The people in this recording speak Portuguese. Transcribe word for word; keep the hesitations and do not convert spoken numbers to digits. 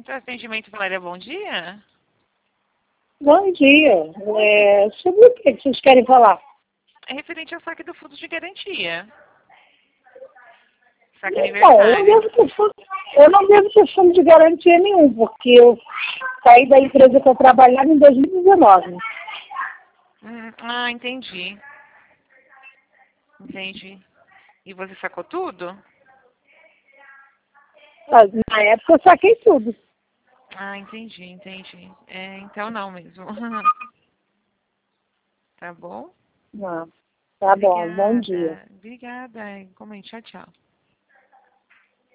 Centro de Atendimento, Valéria, bom dia. Bom dia. É, sobre o que vocês querem falar? É referente ao saque do fundo de garantia. Saque Não, eu não aniversário. devo ter fundo, eu não devo ter fundo de garantia nenhum, porque eu saí da empresa que eu trabalhava em dois mil e dezenove. Hum, ah, entendi. Entendi. E você sacou tudo? Mas, na época eu saquei tudo. Ah, entendi, entendi. É, então não mesmo. Tá bom? Ah, tá bom, bom dia. Obrigada. Obrigada. Comente. Tchau, tchau.